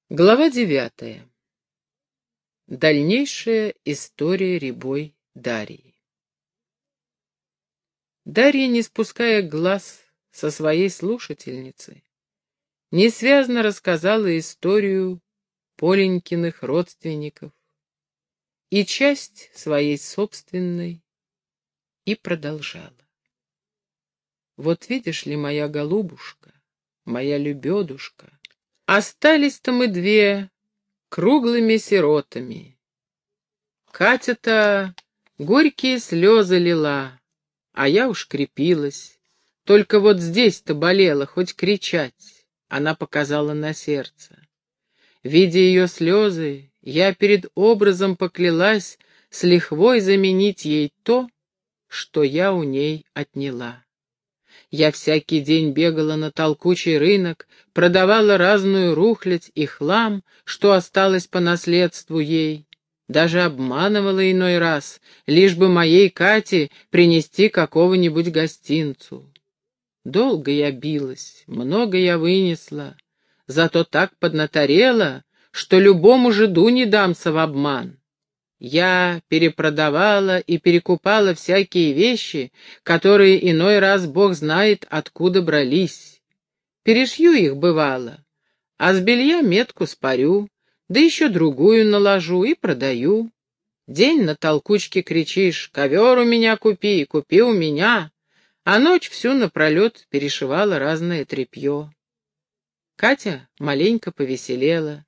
Глава 9. Дальнейшая история Рябой Дарьи. Дарья, не спуская глаз со своей слушательницы, несвязно рассказала историю Поленькиных родственников и часть своей собственной и продолжала. Вот видишь ли, моя голубушка, моя лебедушка, остались-то мы две круглыми сиротами. Катя-то горькие слезы лила, а я уж крепилась. Только вот здесь-то болело, хоть кричать. Она показала на сердце. Видя ее слезы, я перед образом поклялась с лихвой заменить ей то, что я у ней отняла. Я всякий день бегала на толкучий рынок, продавала разную рухлядь и хлам, что осталось по наследству ей. Даже обманывала иной раз, лишь бы моей Кате принести какого-нибудь гостинцу. Долго я билась, много я вынесла, зато так поднаторела, что любому жиду не дамся в обман. Я перепродавала и перекупала всякие вещи, которые иной раз Бог знает, откуда брались. Перешью их, бывало, а с белья метку спарю, да еще другую наложу и продаю. День на толкучке кричишь: «Ковер у меня купи, купи у меня», а ночь всю напролет перешивала разное тряпье. Катя маленько повеселела.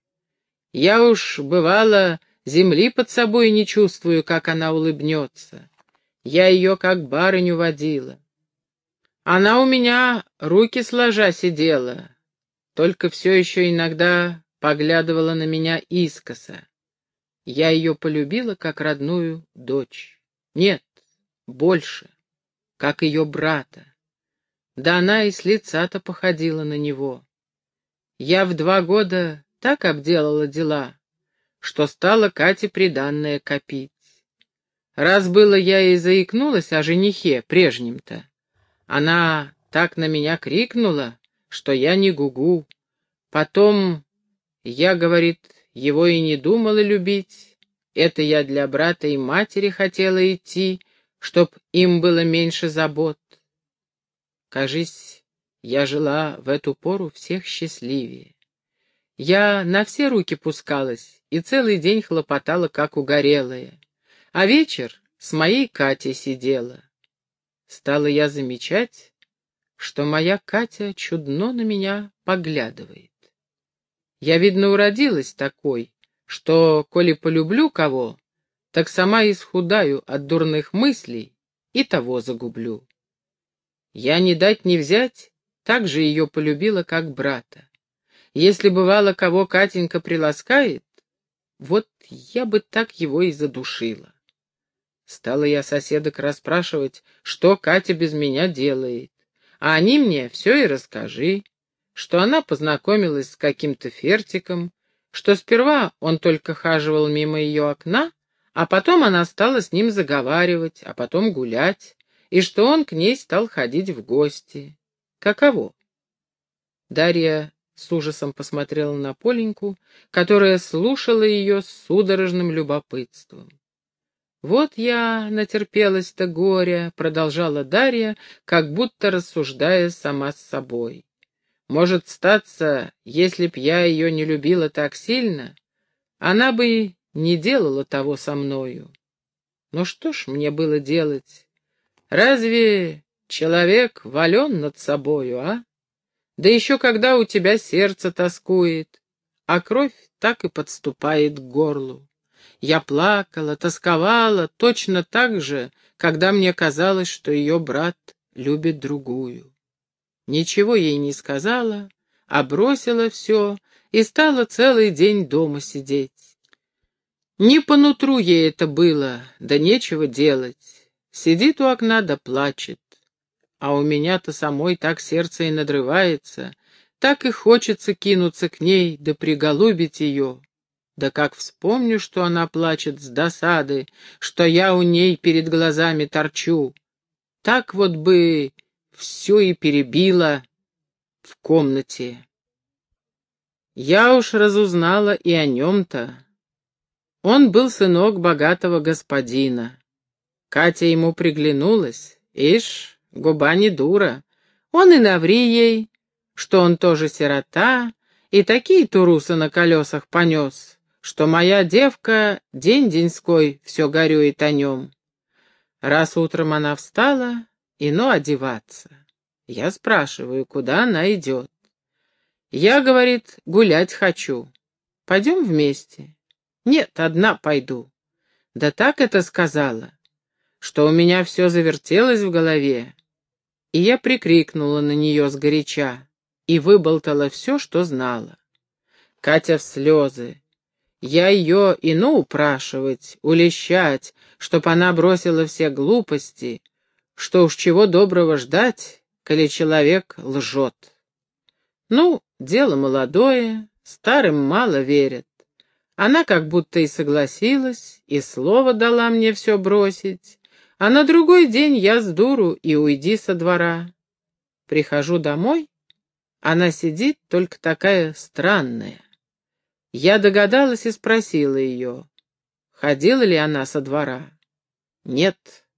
Я уж, бывало, земли под собой не чувствую, как она улыбнется. Я ее как барыню водила. Она у меня руки сложа сидела, только все еще иногда поглядывала на меня искоса. Я ее полюбила как родную дочь. Нет, больше, как ее брата. Да она и с лица-то походила на него. Я в 2 года так обделала дела, что стала Кате приданное копить. Раз было я и заикнулась о женихе прежнем-то, она так на меня крикнула, что я не гугу. Потом я, говорит, его и не думала любить. Это я для брата и матери хотела идти, чтоб им было меньше забот. Кажись, я жила в эту пору всех счастливее. Я на все руки пускалась и целый день хлопотала, как угорелая. А вечер с моей Катей сидела. Стала я замечать, что моя Катя чудно на меня поглядывает. Я, видно, уродилась такой, что, коли полюблю кого, так сама исхудаю от дурных мыслей и того загублю. Я не дать не взять, так же ее полюбила, как брата. Если бывало, кого Катенька приласкает, вот я бы так его и задушила. Стала я соседок расспрашивать, что Катя без меня делает, а они мне все и расскажи, что она познакомилась с каким-то Фертиком, что сперва он только хаживал мимо ее окна, а потом она стала с ним заговаривать, а потом гулять, и что он к ней стал ходить в гости. Каково? Дарья с ужасом посмотрела на Поленьку, которая слушала ее с судорожным любопытством. «Вот я натерпелась-то горя», — продолжала Дарья, как будто рассуждая сама с собой. «Может, статься, если б я ее не любила так сильно, она бы не делала того со мною. Но что ж мне было делать? Разве человек вален над собою, а? Да еще когда у тебя сердце тоскует, а кровь так и подступает к горлу. Я плакала, тосковала точно так же, когда мне казалось, что ее брат любит другую. Ничего ей не сказала, а бросила все и стала целый день дома сидеть. Не по нутру ей это было, да нечего делать. Сидит у окна да плачет. А у меня-то самой так сердце и надрывается, так и хочется кинуться к ней да приголубить ее. Да как вспомню, что она плачет с досады, что я у ней перед глазами торчу, так вот бы все и перебила в комнате. Я уж разузнала и о нем-то. Он был сынок богатого господина. Катя ему приглянулась. Ишь, губа не дура. Он и наври ей, что он тоже сирота, и такие турусы на колесах понес, что моя девка день-деньской все горюет о нем. Раз утром она встала, и ну одеваться. Я спрашиваю, куда она идет. Я, говорит, гулять хочу. Пойдем вместе. Нет, одна пойду. Да так это сказала, что у меня все завертелось в голове, и я прикрикнула на нее сгоряча и выболтала все, что знала. Катя в слезы. Я ее и ну упрашивать, улещать, чтоб она бросила все глупости, что уж чего доброго ждать, коли человек лжет. Ну, дело молодое, старым мало верят. Она как будто и согласилась, и слово дала мне все бросить, а на другой день я с дуру и уйди со двора. Прихожу домой, она сидит только такая странная. Я догадалась и спросила ее, ходила ли она со двора. Нет.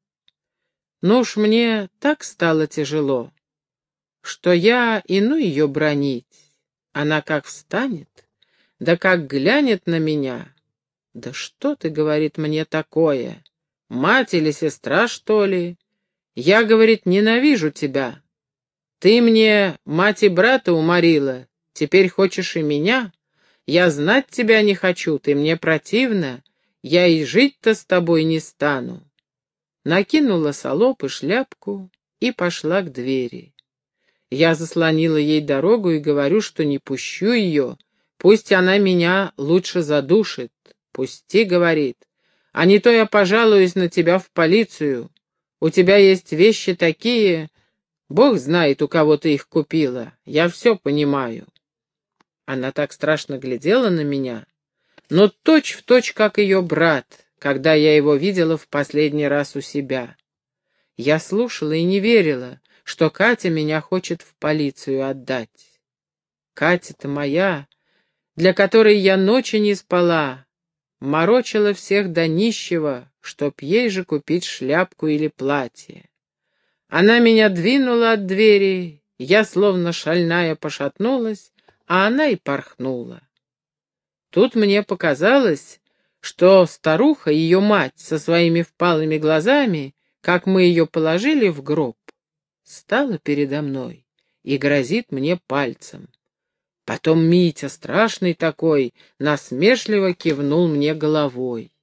Ну уж мне так стало тяжело, что я и ну ее бранить. Она как встанет, да как глянет на меня. Да что ты, говорит, мне такое? Мать или сестра, что ли? Я, говорит, ненавижу тебя. Ты мне мать и брата уморила, теперь хочешь и меня? Я знать тебя не хочу, ты мне противна, я и жить-то с тобой не стану. Накинула салоп и шляпку и пошла к двери. Я заслонила ей дорогу и говорю, что не пущу ее, пусть она меня лучше задушит. Пусти, говорит, а не то я пожалуюсь на тебя в полицию. У тебя есть вещи такие, Бог знает, у кого ты их купила, я все понимаю. Она так страшно глядела на меня, но точь-в-точь, как ее брат, когда я его видела в последний раз у себя. Я слушала и не верила, что Катя меня хочет в полицию отдать. Катя-то моя, для которой я ночи не спала, морочила всех до нищего, чтоб ей же купить шляпку или платье. Она меня двинула от двери, я словно шальная пошатнулась, а она и порхнула. Тут мне показалось, что старуха, ее мать, со своими впалыми глазами, как мы ее положили в гроб, стала передо мной и грозит мне пальцем. Потом Митя, страшный такой, насмешливо кивнул мне головой.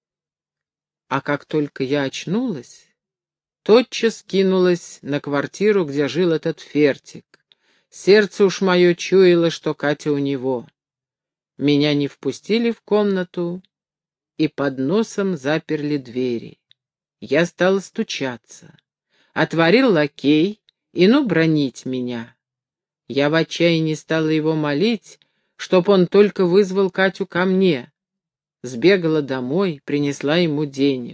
А как только я очнулась, тотчас кинулась на квартиру, где жил этот Фертик. Сердце уж мое чуяло, что Катя у него. Меня не впустили в комнату и под носом заперли двери. Я стала стучаться. Отворил лакей и ну бранить меня. Я в отчаянии стала его молить, чтоб он только вызвал Катю ко мне. Сбегала домой, принесла ему денег.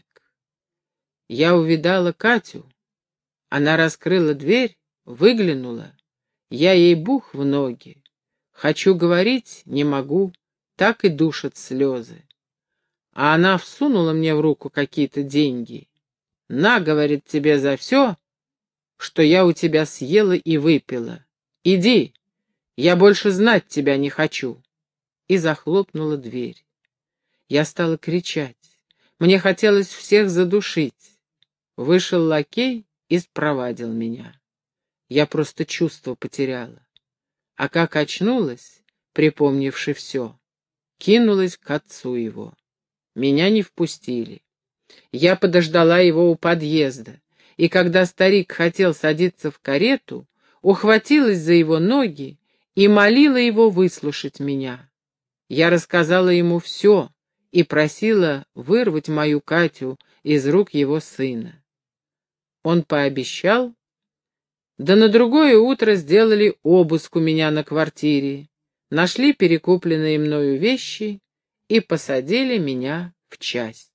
Я увидала Катю. Она раскрыла дверь, выглянула. Я ей бух в ноги. Хочу говорить, не могу, так и душат слезы. А она всунула мне в руку какие-то деньги. «На, — говорит, — тебе за все, что я у тебя съела и выпила. Иди, я больше знать тебя не хочу». И захлопнула дверь. Я стала кричать. Мне хотелось всех задушить. Вышел лакей и спровадил меня. Я просто чувство потеряла. А как очнулась, припомнивши все, кинулась к отцу его. Меня не впустили. Я подождала его у подъезда, и когда старик хотел садиться в карету, ухватилась за его ноги и молила его выслушать меня. Я рассказала ему все и просила вырвать мою Катю из рук его сына. Он пообещал, да на другое утро сделали обыск у меня на квартире, нашли перекупленные мною вещи и посадили меня в часть.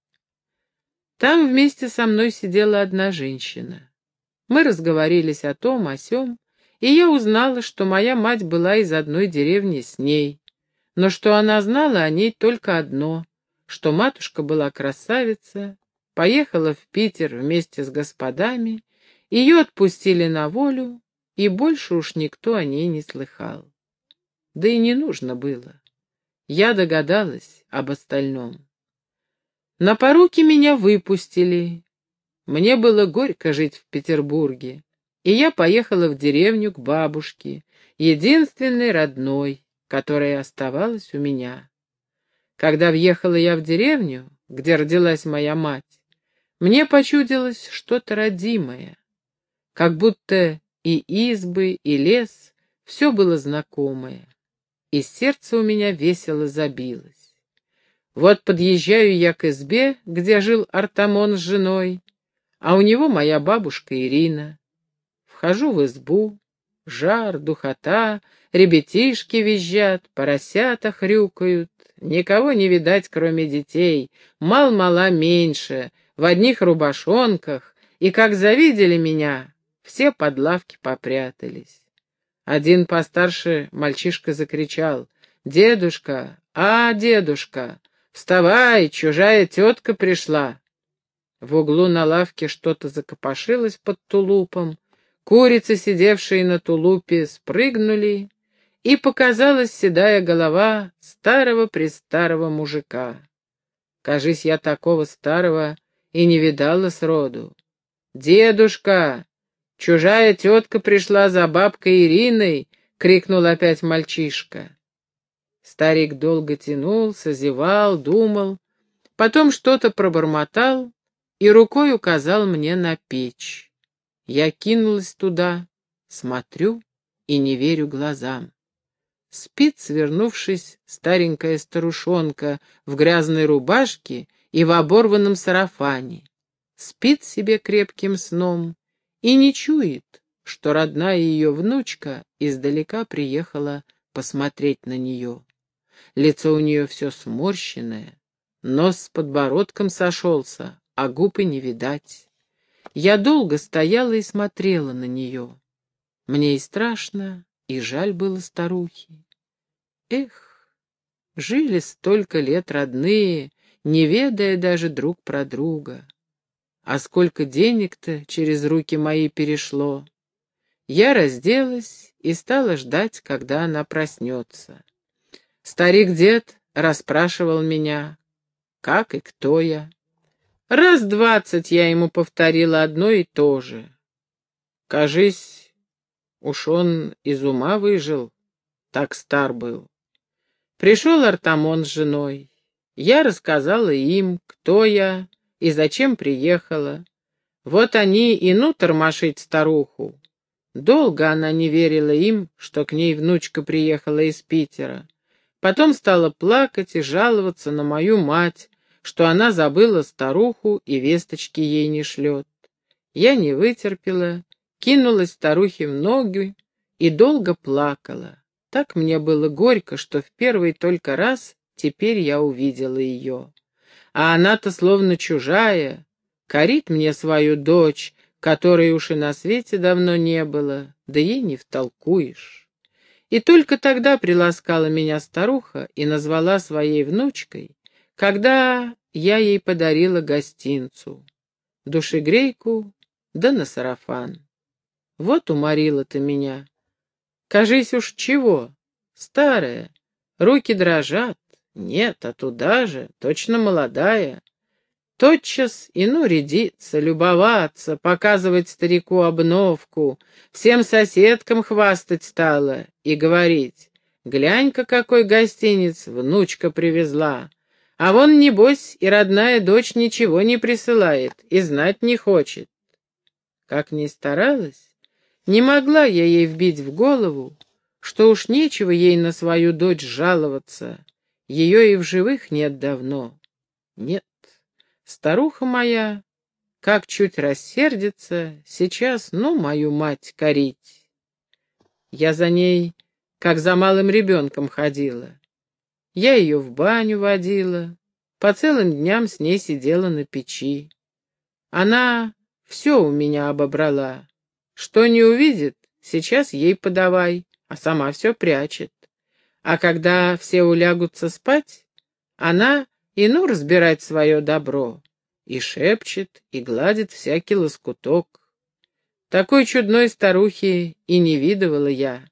Там вместе со мной сидела одна женщина. Мы разговорились о том, о сём, и я узнала, что моя мать была из одной деревни с ней, но что она знала о ней только одно, что матушка была красавица, поехала в Питер вместе с господами, ее отпустили на волю, и больше уж никто о ней не слыхал. Да и не нужно было. Я догадалась об остальном. На поруки меня выпустили. Мне было горько жить в Петербурге, и я поехала в деревню к бабушке, единственной родной, которая оставалась у меня. Когда въехала я в деревню, где родилась моя мать, мне почудилось что-то родимое, как будто и избы, и лес — все было знакомое, и сердце у меня весело забилось. Вот подъезжаю я к избе, где жил Артамон с женой, а у него моя бабушка Ирина. Вхожу в избу, жар, духота, ребятишки визжат, поросята хрюкают, никого не видать, кроме детей, мал-мала меньше, в одних рубашонках, и как завидели меня, все под лавки попрятались. Один постарше мальчишка закричал: «Дедушка, дедушка, вставай, чужая тетка пришла!» В углу на лавке что-то закопошилось под тулупом, курицы, сидевшие на тулупе, спрыгнули, и показалась седая голова старого-престарого мужика. Кажись, я такого старого и не видала сроду. «Дедушка, чужая тетка пришла за бабкой Ириной!» — крикнул опять мальчишка. Старик долго тянул, созевал, думал, потом что-то пробормотал и рукой указал мне на печь. Я кинулась туда, смотрю и не верю глазам. Спит, свернувшись, старенькая старушонка в грязной рубашке и в оборванном сарафане. Спит себе крепким сном и не чует, что родная ее внучка издалека приехала посмотреть на нее. Лицо у нее все сморщенное, нос с подбородком сошелся, а губ и не видать. Я долго стояла и смотрела на нее. Мне и страшно, и жаль было старухи. Эх, жили столько лет родные, не ведая даже друг про друга. А сколько денег-то через руки мои перешло. Я разделась и стала ждать, когда она проснется. Старик-дед расспрашивал меня, как и кто я. Раз 20 я ему повторила одно и то же. Кажись, уж он из ума выжил, так стар был. Пришел Артамон с женой. Я рассказала им, кто я и зачем приехала. Вот они и ну тормошить старуху. Долго она не верила им, что к ней внучка приехала из Питера. Потом стала плакать и жаловаться на мою мать, что она забыла старуху и весточки ей не шлет. Я не вытерпела, кинулась старухе в ноги и долго плакала. Так мне было горько, что в первый только раз теперь я увидела ее. А она-то словно чужая, корит мне свою дочь, которой уж и на свете давно не было, да ей не втолкуешь. И только тогда приласкала меня старуха и назвала своей внучкой, когда я ей подарила гостинцу, душегрейку да на сарафан. Вот уморила ты меня. Кажись уж чего, старая, руки дрожат. Нет, а туда же, точно молодая. Тотчас и ну рядиться, любоваться, показывать старику обновку, всем соседкам хвастать стала и говорить: «Глянь-ка, какой гостиниц внучка привезла, а вон, небось, и родная дочь ничего не присылает и знать не хочет». Как ни старалась, не могла я ей вбить в голову, что уж нечего ей на свою дочь жаловаться, ее и в живых нет давно. Нет. Старуха моя, как чуть рассердится, сейчас, ну, мою мать корить. Я за ней, как за малым ребенком ходила. Я ее в баню водила, по целым дням с ней сидела на печи. Она все у меня обобрала. Что не увидит, сейчас ей подавай, а сама все прячет. А когда все улягутся спать, она и ну разбирать свое добро, и шепчет, и гладит всякий лоскуток. Такой чудной старухи и не видывала я.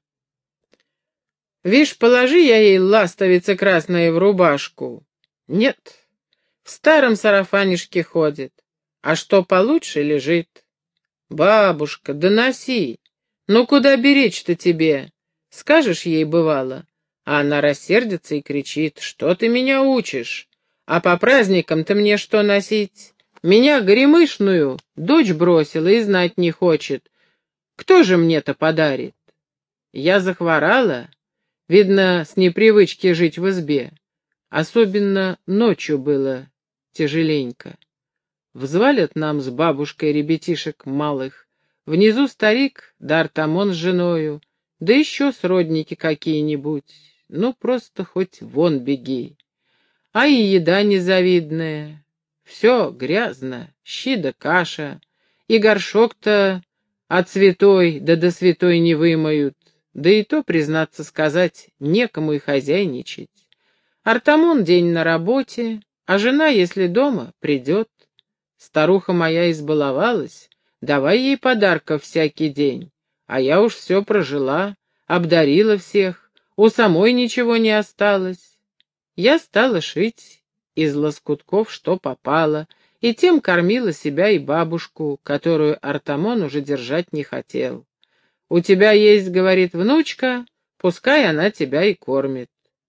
Вишь, положи я ей ластовицы красные в рубашку. Нет, в старом сарафанишке ходит, а что получше лежит. Бабушка, доноси. Ну куда беречь-то тебе? Скажешь ей, бывало, а она рассердится и кричит: что ты меня учишь? А по праздникам-то мне что носить? Меня горемышную дочь бросила и знать не хочет. Кто же мне-то подарит? Я захворала, видно, с непривычки жить в избе. Особенно ночью было тяжеленько. Взвалят нам с бабушкой ребятишек малых. Внизу старик, да Артамон с женою, да еще сродники какие-нибудь. Ну, просто хоть вон беги. А и еда незавидная. Все грязно, щи да каша. И горшок-то от святой да до святой не вымоют. Да и то, признаться сказать, некому и хозяйничать. Артамон день на работе, а жена, если дома, придет. Старуха моя избаловалась, давай ей подарков всякий день. А я уж все прожила, обдарила всех, у самой ничего не осталось. Я стала шить из лоскутков, что попало, и тем кормила себя и бабушку, которую Артамон уже держать не хотел. «У тебя есть, — говорит, — внучка, пускай она тебя и кормит».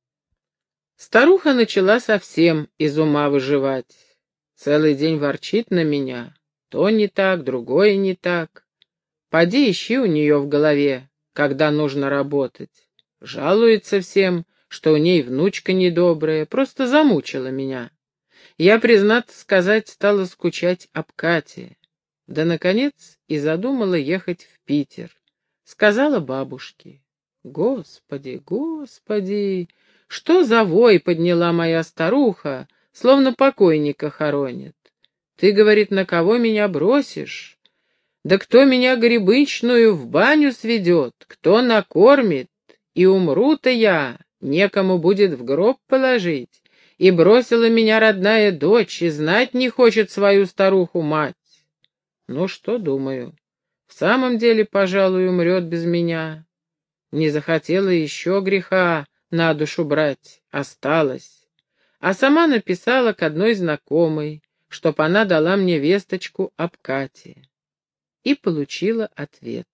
Старуха начала совсем из ума выживать. Целый день ворчит на меня. То не так, другое не так. Поди ищи у нее в голове, когда нужно работать. Жалуется всем, что у ней внучка недобрая, просто замучила меня. Я, признаться сказать, стала скучать об Кате. Да, наконец, и задумала ехать в Питер. Сказала бабушке: «Господи, Господи, что за вой подняла моя старуха, словно покойника хоронит. Ты, — говорит, — на кого меня бросишь? Да кто меня грибычную в баню сведет, кто накормит? И умру-то я, некому будет в гроб положить. И бросила меня родная дочь, и знать не хочет свою старуху мать». Ну что, думаю, в самом деле, пожалуй, умрет без меня. Не захотела еще греха на душу брать, осталось. А сама написала к одной знакомой, чтоб она дала мне весточку об Кате. И получила ответ.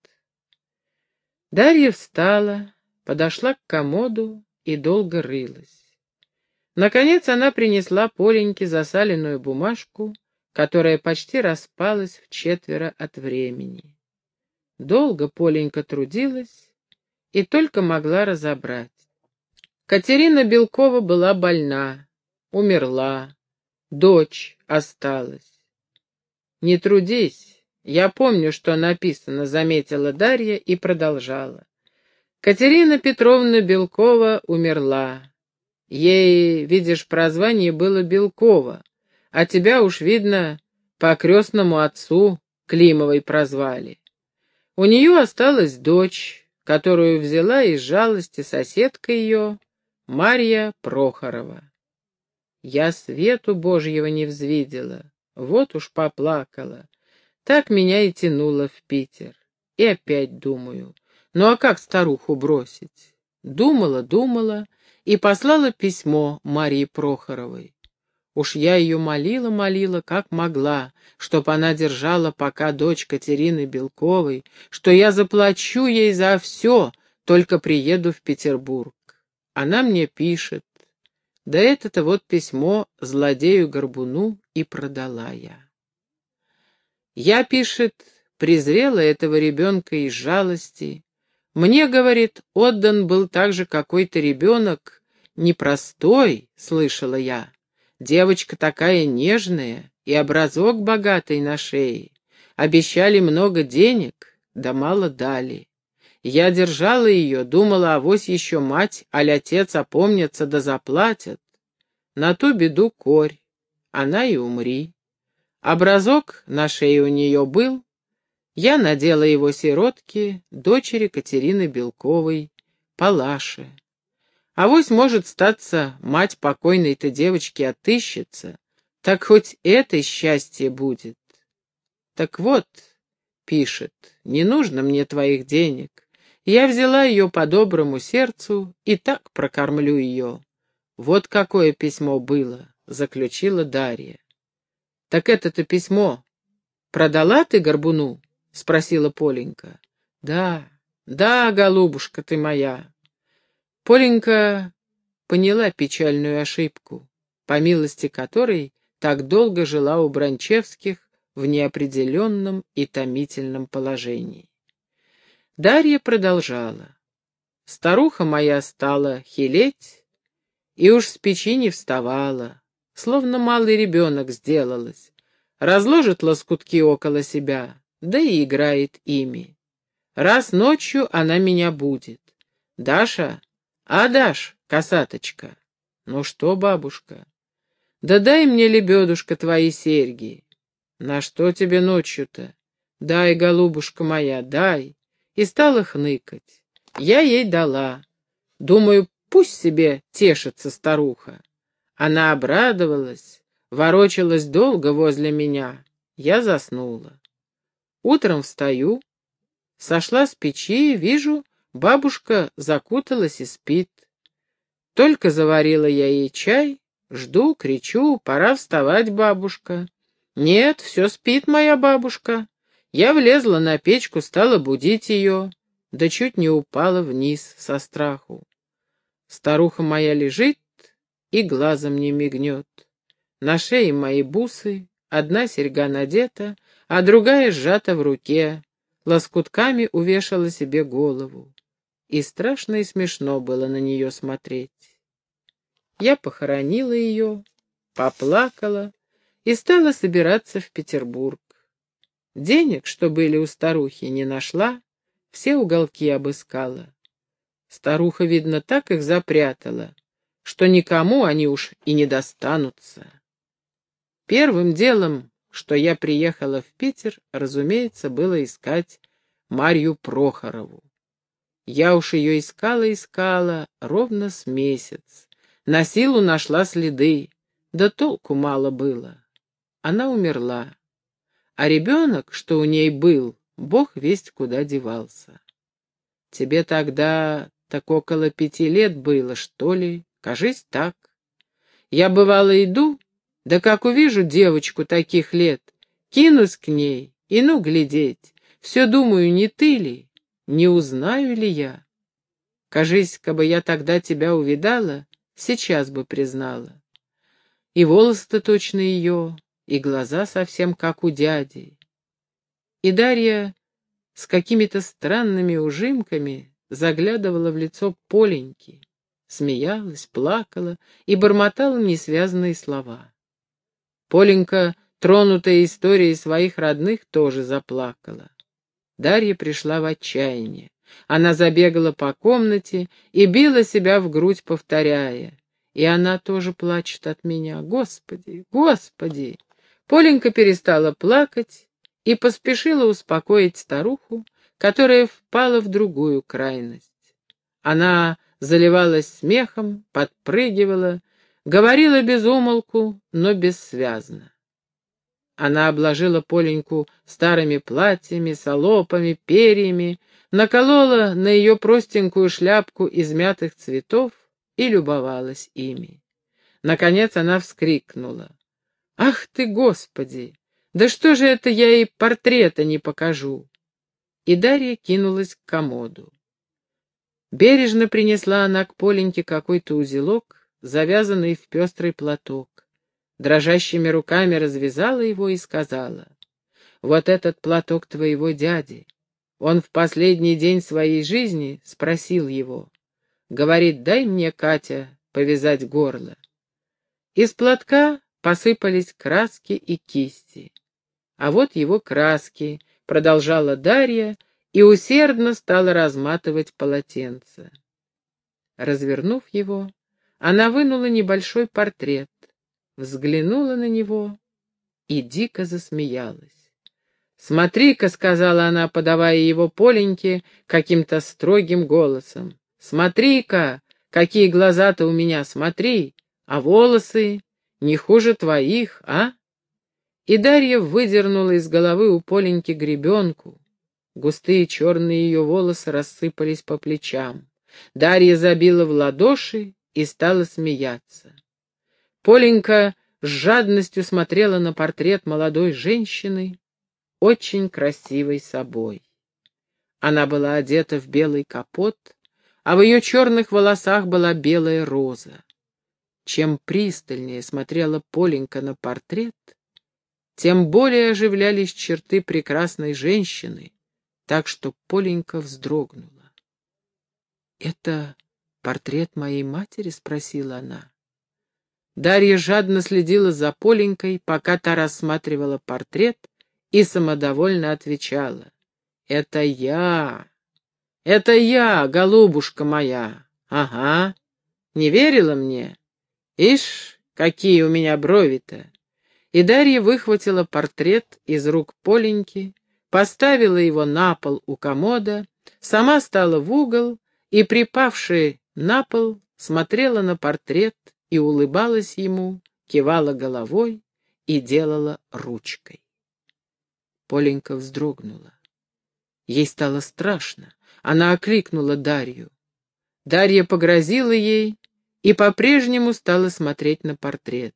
Дарья встала, подошла к комоду и долго рылась. Наконец она принесла Поленьке засаленную бумажку, которая почти распалась вчетверо от времени. Долго Поленька трудилась и только могла разобрать. Катерина Белкова была больна, умерла, дочь осталась. «Не трудись, я помню, что написано», — заметила Дарья и продолжала. Катерина Петровна Белкова умерла. Ей, видишь, прозвание было Белкова, а тебя уж, видно, по крестному отцу Климовой прозвали. У нее осталась дочь, которую взяла из жалости соседка ее, Марья Прохорова. Я свету Божьего не взвидела, вот уж поплакала. Так меня и тянуло в Питер. И опять думаю, ну а как старуху бросить? Думала и послала письмо Марье Прохоровой. Уж я ее молила, как могла, чтоб она держала пока дочь Катерины Белковой, что я заплачу ей за все, только приеду в Петербург. Она мне пишет. Да это-то вот письмо злодею-горбуну и продала я. Я, пишет, презрела этого ребенка из жалости. Мне, говорит, отдан был также какой-то ребенок, непростой, слышала я. Девочка такая нежная и образок богатый на шее. Обещали много денег, да мало дали. Я держала ее, думала, авось еще мать, аль отец опомнятся да заплатят. На ту беду корь, она и умри. Образок на шее у нее был, Я надела его сиротке, дочери Катерины Белковой, Палаше. Авось, может, статься, мать покойной-то девочки отыщется, так хоть это счастье будет. Так вот, пишет, не нужно мне твоих денег. Я взяла ее по доброму сердцу и так прокормлю ее. Вот какое письмо было, заключила Дарья. Так это-то письмо продала ты Горбуну? Спросила Поленька. Да, да, голубушка ты моя. Поленька поняла печальную ошибку, по милости которой так долго жила у Бранчевских в неопределенном и томительном положении. Дарья продолжала. Старуха моя стала хилеть, и уж с печи не вставала, словно малый ребенок сделалась, разложит лоскутки около себя, да и играет ими. Раз ночью она меня будет. Даша, а Даш, косаточка. Ну что, бабушка? Да дай мне, лебедушка, твои серьги. На что тебе ночью-то? Дай, голубушка моя, дай. И стала хныкать. Я ей дала. Думаю, пусть себе тешится старуха. Она обрадовалась, ворочалась долго возле меня. Я заснула. Утром встаю, сошла с печи, вижу, бабушка закуталась и спит. Только заварила я ей чай, жду, кричу, пора вставать, бабушка. Нет, все спит моя бабушка. Я влезла на печку, стала будить ее, да чуть не упала вниз со страху. Старуха моя лежит и глазом не мигнет. На шее мои бусы, одна серьга надета, а другая сжата в руке, лоскутками увешала себе голову. И страшно и смешно было на нее смотреть. Я похоронила ее, поплакала и стала собираться в Петербург. Денег, что были у старухи, не нашла, все уголки обыскала. Старуха, видно, так их запрятала, что никому они уж и не достанутся. Первым делом, что я приехала в Питер, разумеется, было искать Марью Прохорову. Я уж ее искала ровно с месяц. На силу нашла следы, да толку мало было. Она умерла, а ребенок, что у ней был, бог весть куда девался. Тебе тогда так около 5 лет было, что ли? Кажись, так. Я, бывало, иду, да как увижу девочку таких лет, кинусь к ней и ну глядеть. Все думаю, не ты ли, не узнаю ли я. Кажись, кабы я тогда тебя увидала, сейчас бы признала. И волосы-то точно ее, и глаза совсем как у дяди. И Дарья с какими-то странными ужимками заглядывала в лицо Поленьки, смеялась, плакала и бормотала несвязанные слова. Поленька, тронутая историей своих родных, тоже заплакала. Дарья пришла в отчаяние. Она забегала по комнате и била себя в грудь, повторяя: «И она тоже плачет от меня. Господи, Господи!» Поленька перестала плакать и поспешила успокоить старуху, которая впала в другую крайность. Она заливалась смехом, подпрыгивала, говорила без умолку, но бессвязно. Она обложила Поленьку старыми платьями, салопами, перьями, наколола на ее простенькую шляпку из мятых цветов и любовалась ими. Наконец она вскрикнула: «Ах ты, Господи! Да что же это я ей портрета не покажу?» И Дарья кинулась к комоду. Бережно принесла она к Поленьке какой-то узелок, завязанный в пестрый платок. Дрожащими руками развязала его и сказала: «Вот этот платок твоего дяди. Он в последний день своей жизни спросил его. Говорит: дай мне, Катя, повязать горло». Из платка посыпались краски и кисти. «А вот его краски», — продолжала Дарья и усердно стала разматывать полотенце. Развернув его, она вынула небольшой портрет, взглянула на него и дико засмеялась. «Смотри-ка», — сказала она, подавая его Поленьке каким-то строгим голосом, — «смотри-ка, какие глаза-то у меня, смотри, а волосы не хуже твоих, а?» И Дарья выдернула из головы у Поленьки гребенку. Густые черные ее волосы рассыпались по плечам. Дарья забила в ладоши и стала смеяться. Поленька с жадностью смотрела на портрет молодой женщины, очень красивой собой. Она была одета в белый капот, а в ее черных волосах была белая роза. Чем пристальнее смотрела Поленька на портрет, тем более оживлялись черты прекрасной женщины, так что Поленька вздрогнула. «Это портрет моей матери?» — спросила она. Дарья жадно следила за Поленькой, пока та рассматривала портрет, и самодовольно отвечала: «Это я, голубушка моя, ага, не верила мне? Ишь, какие у меня брови-то!» И Дарья выхватила портрет из рук Поленьки, поставила его на пол у комода, сама стала в угол и, припавши на пол, смотрела на портрет и улыбалась ему, кивала головой и делала ручкой. Поленька вздрогнула. Ей стало страшно. Она окликнула Дарью. Дарья погрозила ей и по-прежнему стала смотреть на портрет.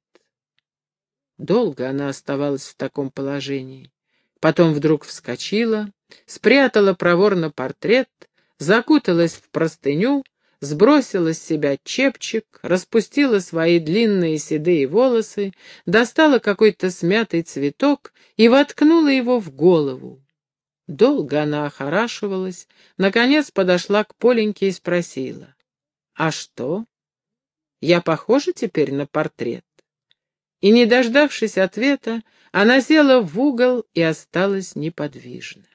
Долго она оставалась в таком положении. Потом вдруг вскочила, спрятала проворно портрет, закуталась в простыню, сбросила с себя чепчик, распустила свои длинные седые волосы, достала какой-то смятый цветок и воткнула его в голову. Долго она охорашивалась, наконец подошла к Поленьке и спросила: «А что? Я похожа теперь на портрет?» И, не дождавшись ответа, она села в угол и осталась неподвижна.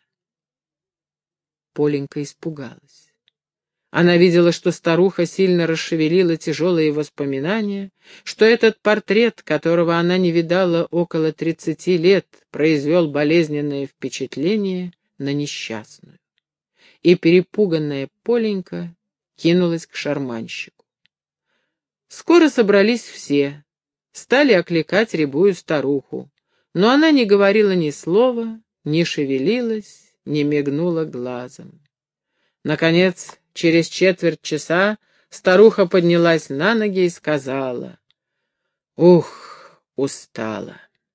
Поленька испугалась. Она видела, что старуха сильно расшевелила тяжелые воспоминания, что этот портрет, которого она не видала около 30 лет, произвел болезненное впечатление на несчастную. И перепуганная Поленька кинулась к шарманщику. Скоро собрались все, стали окликать рябую старуху, но она не говорила ни слова, не шевелилась, не мигнула глазом. Наконец, через четверть часа старуха поднялась на ноги и сказала: «Ух, устала».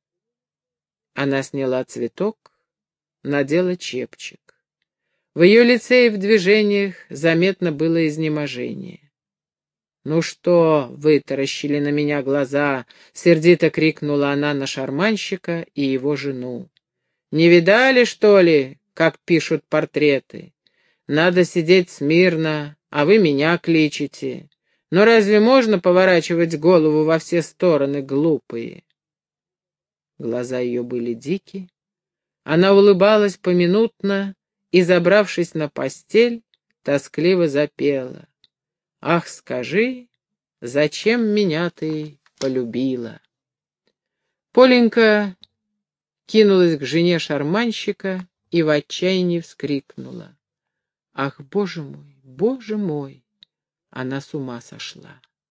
Она сняла цветок, надела чепчик. В ее лице и в движениях заметно было изнеможение. «Ну что?» — вытаращили на меня глаза, — сердито крикнула она на шарманщика и его жену. «Не видали, что ли, как пишут портреты? Надо сидеть смирно, а вы меня кличете. Но разве можно поворачивать голову во все стороны, глупые?» Глаза ее были дики. Она улыбалась поминутно и, забравшись на постель, тоскливо запела: «Ах, скажи, зачем меня ты полюбила?» Поленька кинулась к жене шарманщика и в отчаянии вскрикнула: «Ах, Боже мой, Боже мой!» Она с ума сошла.